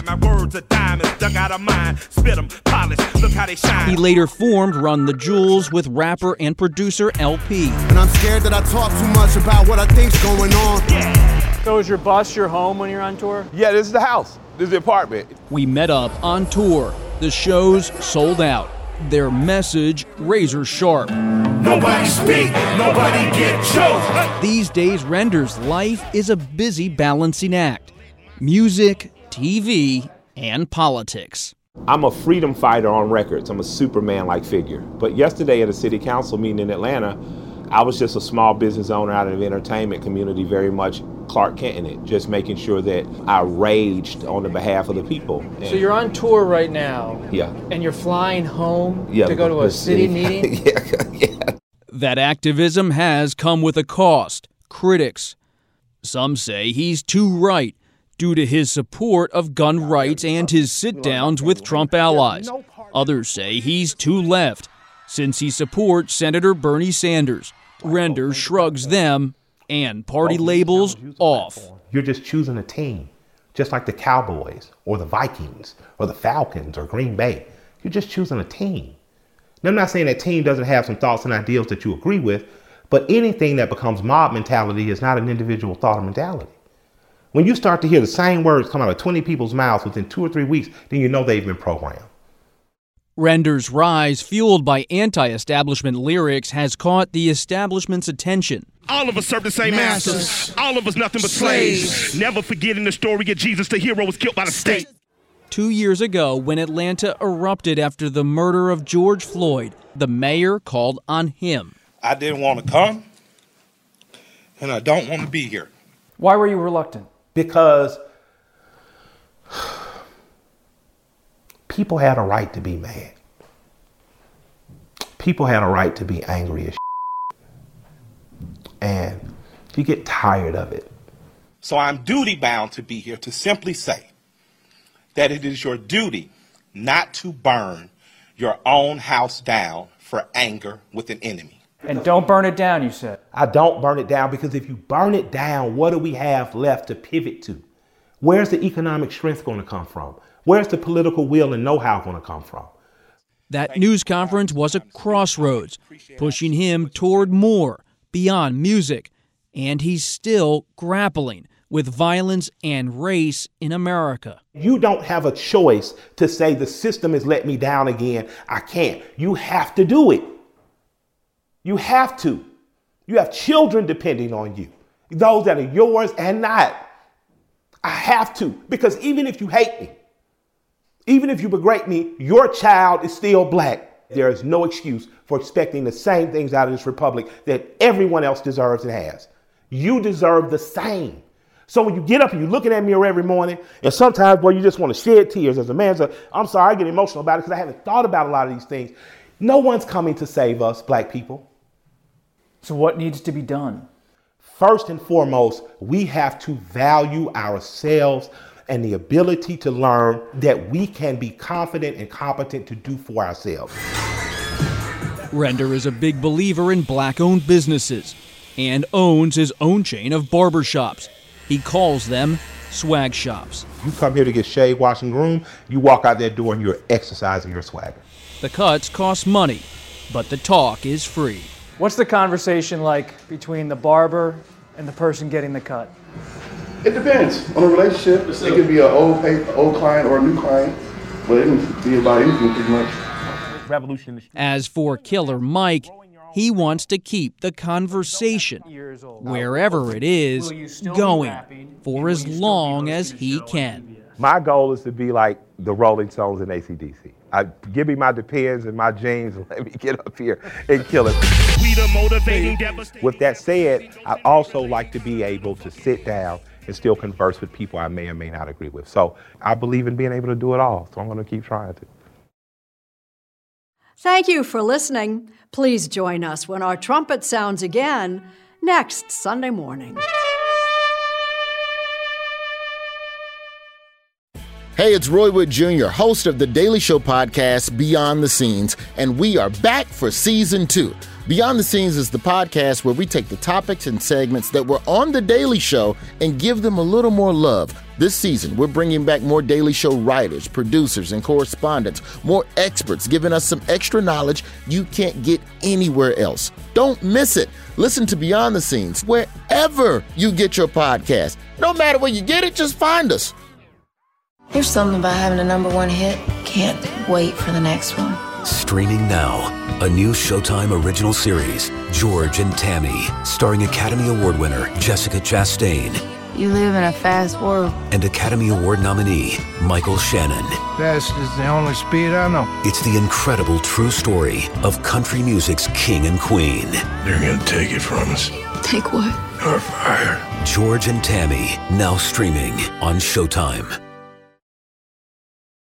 He later formed Run the Jewels with rapper and producer L P.
And I'm scared that I talk too much about what I think's going on.
Yeah. So is your bus your home when you're on tour?
Yeah, this is the house. This is the apartment.
We met up on tour. The shows sold out. Their message razor sharp.
Nobody speak, nobody get choked.
These days, Render's life is a busy balancing act. Music, T V, and politics.
I'm a freedom fighter on records. I'm a Superman-like figure. But yesterday at a city council meeting in Atlanta, I was just a small business owner out of the entertainment community, very much Clark Kent in it, just making sure that I raged on the behalf of the people. And
so you're on tour right now.
Yeah.
And you're flying home
yeah,
to go to a city, city meeting?
yeah, yeah.
That activism has come with a cost. Critics. Some say he's too right due to his support of gun rights and his sit-downs with Trump allies. Others say he's too left since he supports Senator Bernie Sanders. Render shrugs them and party labels off.
You're just choosing a team, just like the Cowboys or the Vikings or the Falcons or Green Bay. You're just choosing a team. Now, I'm not saying that team doesn't have some thoughts and ideals that you agree with, but anything that becomes mob mentality is not an individual thought or mentality. When you start to hear the same words come out of twenty people's mouths within two or three weeks, then you know they've been programmed.
Render's rise, fueled by anti-establishment lyrics, has caught the establishment's attention.
All of us serve the same masters. masters. All of us nothing but slaves. slaves. Never forgetting the story of Jesus, the hero was killed by the state.
Two years ago, when Atlanta erupted after the murder of George Floyd, the mayor called on him.
I didn't want to come, and I don't want to be here.
Why were you reluctant?
Because people had a right to be mad. People had a right to be angry as shit. And you get tired of it. So I'm duty bound to be here to simply say that it is your duty not to burn your own house down for anger with an enemy.
And don't burn it down, you said.
I don't burn it down because if you burn it down, what do we have left to pivot to? Where's the economic strength going to come from? Where's the political will and know-how going to come from?
That news conference was a crossroads, pushing him toward more, beyond music. And he's still grappling with violence and race in America.
You don't have a choice to say the system has let me down again. I can't. You have to do it. You have to. You have children depending on you, those that are yours and not. I have to, because even if you hate me, even if you begrade me, your child is still black. There is no excuse for expecting the same things out of this republic that everyone else deserves and has. You deserve the same. So when you get up and you look in that mirror every morning, and sometimes, boy, you just want to shed tears as a man. So I'm sorry, I get emotional about it because I haven't thought about a lot of these things. No one's coming to save us, black people.
So what needs to be done?
First and foremost, we have to value ourselves and the ability to learn that we can be confident and competent to do for ourselves.
Render is a big believer in black-owned businesses and owns his own chain of barbershops. He calls them swag shops.
You come here to get shaved, washed, and groomed, you walk out that door and you're exercising your swagger.
The cuts cost money, but the talk is free.
What's the conversation like between the barber and the person getting the cut?
It depends on the relationship. It could be an old pay, old client or a new client, but it can be about anything pretty much.
Revolution.
As for Killer Mike, he wants to keep the conversation, wherever it is, going for as long as he can.
My goal is to be like the Rolling Stones and A C D C. I, give me my Depends and my jeans and let me get up here and kill it. With that said, I also like to be able to sit down and still converse with people I may or may not agree with. So I believe in being able to do it all, so I'm going to keep trying to.
Thank you for listening. Please join us when our trumpet sounds again next Sunday morning.
Hey, it's Roy Wood Junior, host of the Daily Show podcast, Beyond the Scenes, and we are back for season two. Beyond the Scenes is the podcast where we take the topics and segments that were on The Daily Show and give them a little more love. This season, we're bringing back more Daily Show writers, producers, and correspondents, more experts giving us some extra knowledge you can't get anywhere else. Don't miss it. Listen to Beyond the Scenes wherever you get your podcast. No matter where you get it, just find us.
There's something about having a number one hit. Can't wait for the next one.
Streaming now, a new Showtime original series, George and Tammy, starring Academy Award winner Jessica Chastain.
You live in a fast world.
And Academy Award nominee Michael Shannon.
Fast is the only speed I know.
It's the incredible true story of country music's king and queen.
They're gonna take it from us.
Take what?
You're fired.
George and Tammy, now streaming on Showtime.